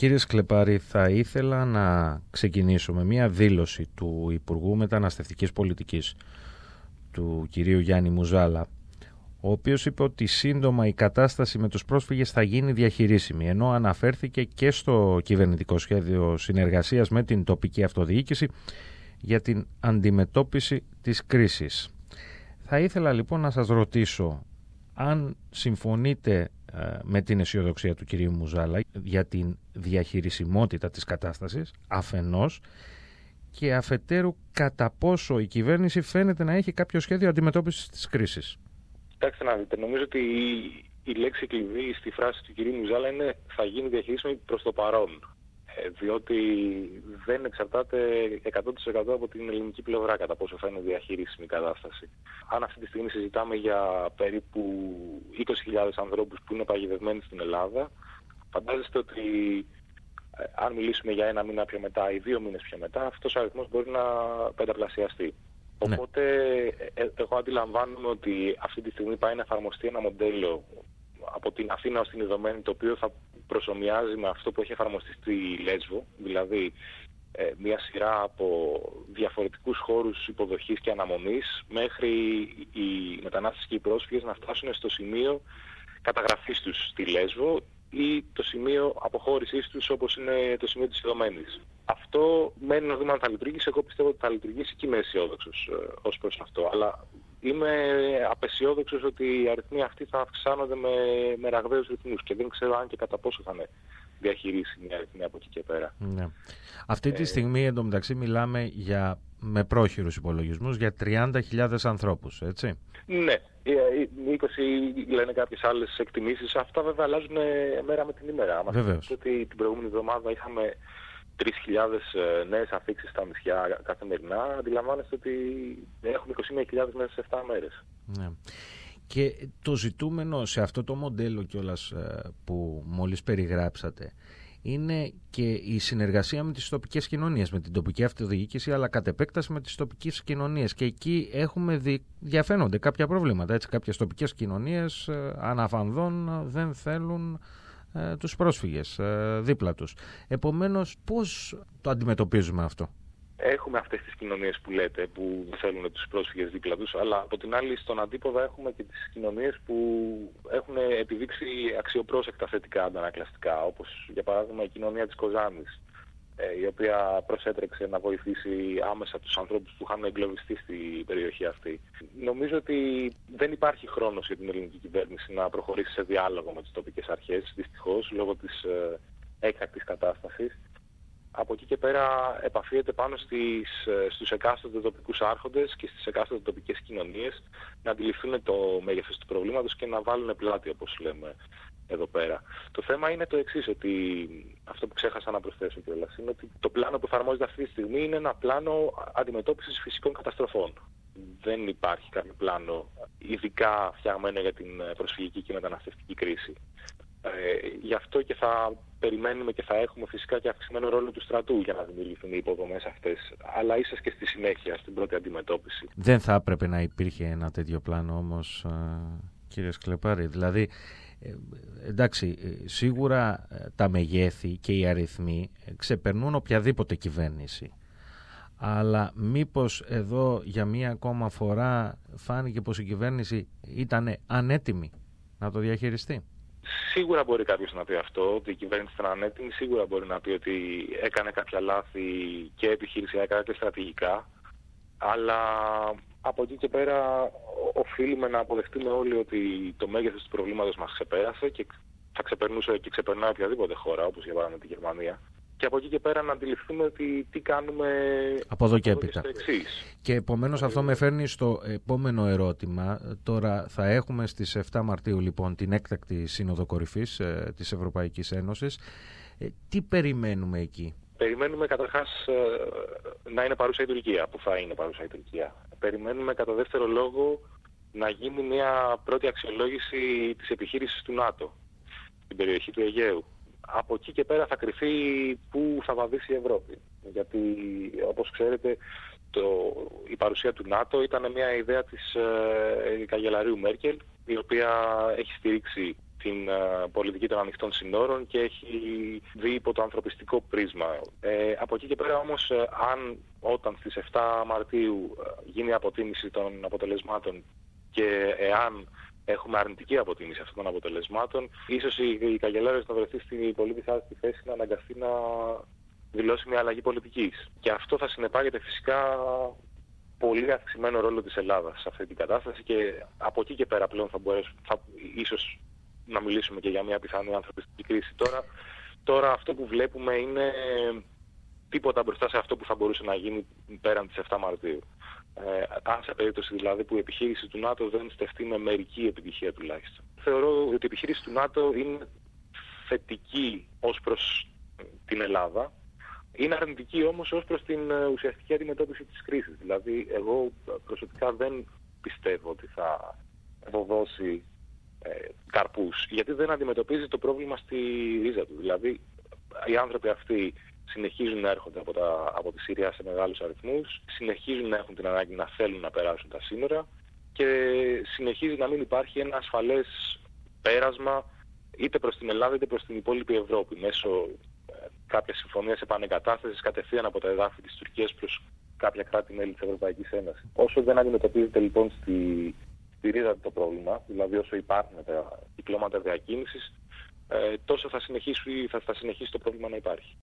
Κύριε Σκλεπάρη, θα ήθελα να ξεκινήσω με μια δήλωση του Υπουργού Μεταναστευτικής Πολιτικής, του κυρίου Γιάννη Μουζάλα, ο οποίος είπε ότι σύντομα η κατάσταση με τους πρόσφυγες θα γίνει διαχειρίσιμη, ενώ αναφέρθηκε και στο κυβερνητικό σχέδιο συνεργασίας με την τοπική αυτοδιοίκηση για την αντιμετώπιση της κρίσης. Θα ήθελα λοιπόν να σας ρωτήσω αν συμφωνείτε με την αισιοδοξία του κυρίου Μουζάλα για την διαχειρισιμότητα της κατάστασης αφενός, και αφετέρου κατά πόσο η κυβέρνηση φαίνεται να έχει κάποιο σχέδιο αντιμετώπισης της κρίσης. Κοιτάξτε να δείτε, νομίζω ότι η λέξη κλειδί στη φράση του κυρίου Μουζάλα είναι θα γίνει διαχειρίσιμη προς το παρόν. Διότι δεν εξαρτάται 100% από την ελληνική πλευρά κατά πόσο θα είναι διαχειρίσιμη η κατάσταση. Αν αυτή τη στιγμή συζητάμε για περίπου 20.000 ανθρώπους που είναι παγιδευμένοι στην Ελλάδα, φαντάζεστε ότι αν μιλήσουμε για ένα μήνα πιο μετά ή 2 μήνες πιο μετά, αυτός ο αριθμός μπορεί να πενταπλασιαστεί. Ναι. Οπότε εγώ αντιλαμβάνομαι ότι αυτή τη στιγμή πάει να εφαρμοστεί ένα μοντέλο από την Αθήνα ως την Ιδωμένη, το οποίο θα προσομοιάζει με αυτό που έχει εφαρμοστεί στη Λέσβο, δηλαδή μια σειρά από διαφορετικούς χώρους υποδοχής και αναμονής, μέχρι οι μετανάστες και οι πρόσφυγες να φτάσουν στο σημείο καταγραφής τους στη Λέσβο ή το σημείο αποχώρησής τους, όπως είναι το σημείο της Ιδωμένης. Αυτό μένει να δούμε αν θα λειτουργήσει. Εγώ πιστεύω ότι θα λειτουργήσει και είμαι αισιόδοξος ως προς αυτό. Αλλά είμαι απαισιόδοξος ότι οι αριθμοί αυτοί θα αυξάνονται με ραγδαίους ρυθμούς και δεν ξέρω αν και κατά πόσο θα είναι διαχειρίσιμοι οι αριθμοί από εκεί και πέρα. Ναι. Αυτή τη στιγμή εντωμεταξύ μιλάμε με πρόχειρους υπολογισμούς για 30.000 ανθρώπους, έτσι. Ναι. 20 λένε κάποιες άλλες εκτιμήσεις. Αυτά βέβαια αλλάζουν μέρα με την ημέρα. Βεβαίως. Ότι την προηγούμενη εβδομάδα είχαμε 3.000 νέες αφήξεις στα νησιά καθημερινά. Αντιλαμβάνεστε ότι έχουμε 21.000 μέσα σε 7 μέρες. Ναι. Και το ζητούμενο σε αυτό το μοντέλο κιόλας που μόλις περιγράψατε είναι και η συνεργασία με τις τοπικές κοινωνίες, με την τοπική αυτοδιοίκηση, αλλά κατ' επέκταση με τις τοπικές κοινωνίες. Και εκεί διαφαίνονται κάποια προβλήματα. Έτσι, κάποιες τοπικές κοινωνίες αναφανδόν δεν θέλουν τους πρόσφυγες δίπλα τους. Επομένως, πώς το αντιμετωπίζουμε αυτό? Έχουμε αυτές τις κοινωνίες που λέτε, που δεν θέλουν τους πρόσφυγες δίπλα τους, αλλά από την άλλη στον αντίποδα έχουμε και τις κοινωνίες που έχουν επιδείξει αξιοπρόσεκτα θετικά αντανακλαστικά, όπως για παράδειγμα η κοινωνία της Κοζάνης, η οποία προσέτρεξε να βοηθήσει άμεσα τους ανθρώπους που είχαν εγκλωβιστεί στην περιοχή αυτή. Νομίζω ότι δεν υπάρχει χρόνος για την ελληνική κυβέρνηση να προχωρήσει σε διάλογο με τις τοπικές αρχές, δυστυχώς, λόγω της έκτακτης κατάστασης. Από εκεί και πέρα επαφίεται πάνω στους εκάστοτε τοπικούς άρχοντες και στις εκάστοτε τοπικές κοινωνίες να αντιληφθούν το μέγεθος του προβλήματος και να βάλουν πλάτη, όπως λέμε εδώ πέρα. Το θέμα είναι το εξής, ότι αυτό που ξέχασα να προσθέσω κιόλας είναι ότι το πλάνο που εφαρμόζεται αυτή τη στιγμή είναι ένα πλάνο αντιμετώπισης φυσικών καταστροφών. Δεν υπάρχει κάποιο πλάνο ειδικά φτιαγμένο για την προσφυγική και μεταναστευτική κρίση. Γι' αυτό και θα περιμένουμε και θα έχουμε φυσικά και αυξημένο ρόλο του στρατού για να δημιουργηθούν οι υποδομές αυτές, αλλά ίσως και στη συνέχεια, στην πρώτη αντιμετώπιση. Δεν θα έπρεπε να υπήρχε ένα τέτοιο πλάνο όμως, κύριε Σκλεπάρη? Δηλαδή, εντάξει, σίγουρα τα μεγέθη και οι αριθμοί ξεπερνούν οποιαδήποτε κυβέρνηση. Αλλά μήπως εδώ για μία ακόμα φορά φάνηκε πως η κυβέρνηση ήταν ανέτοιμη να το διαχειριστεί? Σίγουρα μπορεί κάποιος να πει αυτό, ότι η κυβέρνηση ήταν ανέτοιμη. Σίγουρα μπορεί να πει ότι έκανε κάποια λάθη και επιχειρησιακά και στρατηγικά. Αλλά από εκεί και πέρα οφείλουμε να αποδεχτούμε όλοι ότι το μέγεθος του προβλήματος μας ξεπέρασε και θα ξεπερνούσε και ξεπερνάει οποιαδήποτε χώρα, όπως για παράδειγμα τη Γερμανία. Και από εκεί και πέρα να αντιληφθούμε ότι τι κάνουμε από εδώ και έπειτα. εξής. Και επομένως αυτό με φέρνει στο επόμενο ερώτημα. Τώρα θα έχουμε στις 7 Μαρτίου λοιπόν την έκτακτη Σύνοδο Κορυφής της Ευρωπαϊκής Ένωσης. Τι περιμένουμε εκεί? Περιμένουμε καταρχάς να είναι παρούσα η Τουρκία, που θα είναι παρούσα η Τουρκία. Περιμένουμε κατά δεύτερο λόγο να γίνει μια πρώτη αξιολόγηση της επιχείρησης του ΝΑΤΟ στην περιοχή του Αιγαίου. Από εκεί και πέρα θα κριθεί πού θα βαδίσει η Ευρώπη. Γιατί, όπως ξέρετε, η παρουσία του ΝΑΤΟ ήταν μια ιδέα της καγκελαρίου Μέρκελ, η οποία έχει στηρίξει την πολιτική των ανοιχτών συνόρων και έχει δει υπό το ανθρωπιστικό πρίσμα. Από εκεί και πέρα όμως, όταν στις 7 Μαρτίου γίνει αποτίμηση των αποτελεσμάτων και εάν έχουμε αρνητική αποτίμηση αυτών των αποτελεσμάτων, ίσως η καγκελάριος θα βρεθεί στην πολύ δυσάρεστη θέση να αναγκαστεί να δηλώσει μια αλλαγή πολιτικής. Και αυτό θα συνεπάγεται φυσικά πολύ αυξημένο ρόλο της Ελλάδας σε αυτή την κατάσταση και από εκεί και πέρα πλέον θα ίσως να μιλήσουμε και για μια πιθανή ανθρωπιστική κρίση. Τώρα αυτό που βλέπουμε είναι τίποτα μπροστά σε αυτό που θα μπορούσε να γίνει πέραν της 7 Μαρτίου. Αν σε περίπτωση δηλαδή που η επιχείρηση του ΝΑΤΟ δεν στεφτεί με μερική επιτυχία τουλάχιστον. Θεωρώ ότι η επιχείρηση του ΝΑΤΟ είναι θετική ως προς την Ελλάδα. Είναι αρνητική όμως ως προς την ουσιαστική αντιμετώπιση της κρίσης. Δηλαδή, εγώ προσωπικά δεν πιστεύω ότι θα αποδώσει καρπούς, γιατί δεν αντιμετωπίζει το πρόβλημα στη ρίζα του. Δηλαδή, οι άνθρωποι αυτοί συνεχίζουν να έρχονται από τη Συρία σε μεγάλους αριθμούς, συνεχίζουν να έχουν την ανάγκη να θέλουν να περάσουν τα σύνορα και συνεχίζει να μην υπάρχει ένα ασφαλές πέρασμα είτε προς την Ελλάδα είτε προς την υπόλοιπη Ευρώπη μέσω κάποιες συμφωνίες επανεγκατάστασης κατευθείαν από τα εδάφη της Τουρκίας προς κάποια κράτη-μέλη της Ευρωπαϊκής Ένωσης. Όσο δεν αντιμετωπίζεται λοιπόν στη ρίζα το πρόβλημα, δηλαδή όσο υπάρχουν τα κυκλώματα διακίνησης, τόσο θα συνεχίσει το πρόβλημα να υπάρχει.